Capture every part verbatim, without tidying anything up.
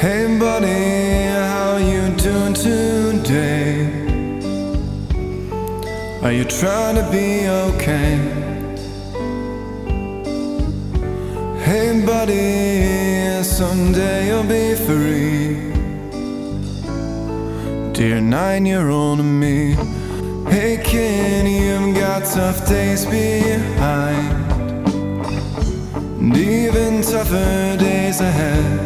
Hey buddy, how you doing today? Are you trying to be okay? Hey buddy, someday you'll be free. Dear nine-year-old me. Hey kid, you've got tough days behind, and even tougher days ahead.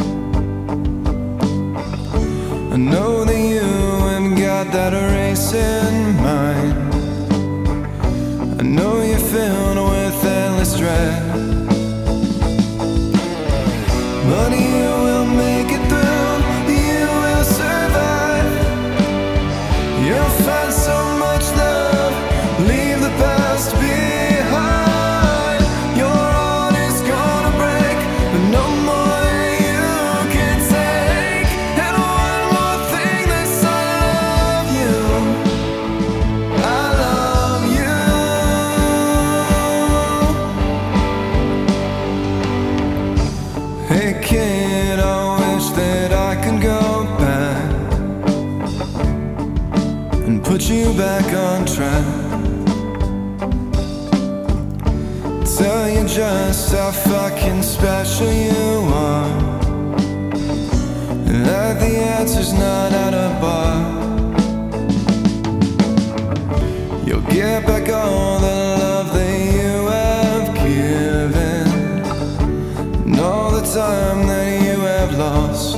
I know that you have got that race in mind. I know you're filled with endless dread, but you will make it through. You will survive. You'll find so much love. Leave the past behind. Your heart is gonna break, but no more than you can take. And one more thing, this I love you. I love you. Hey kid, I wish that I could go back and put you back on track. Tell you just how fucking special you are, and that the answer's not at a bar. You'll get back all the love that you have given, and all the time that you have lost.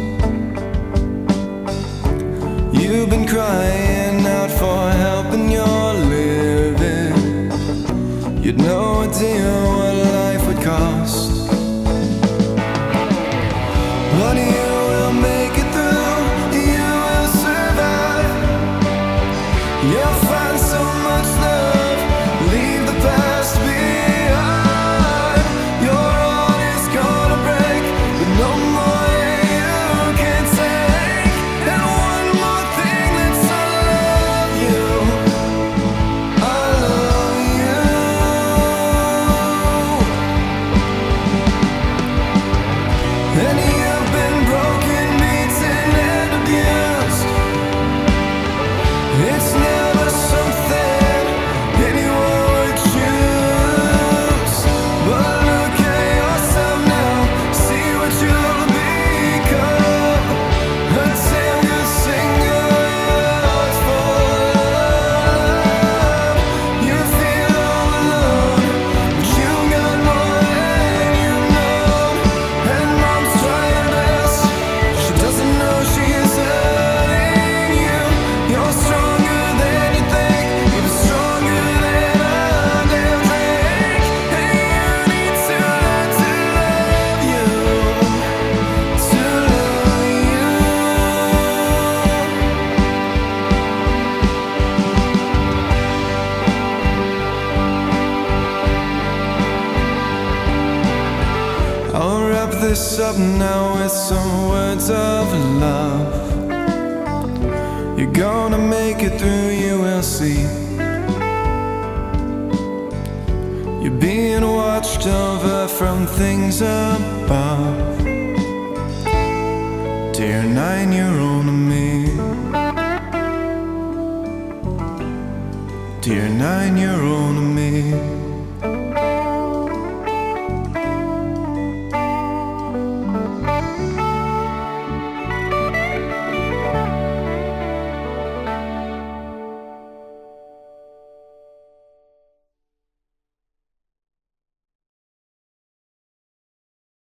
You've been crying out for help and you're living. You'd no idea what life would cost, but you will make it through. You will survive. You'll find so much love. Leave the past behind. Your heart is gonna break, but no more than you can take. And one more thing, that's I love you. I love you. And you've been broken, beaten, and abused. It's never something anyone would choose. But look at yourself now, see what you'll become. A damn good singer, heart's full of love. You feel all alone, but you got more than you know. And mom's trying her best, she doesn't know she is hurting you. You're stronger than you think, even stronger than a damn drink. And you need to learn to love you, to love you. I'll wrap this up now with some words of love. You're gonna make it through, you will see. You're being watched over from things above. Dear nine-year-old me. Dear nine-year-old me.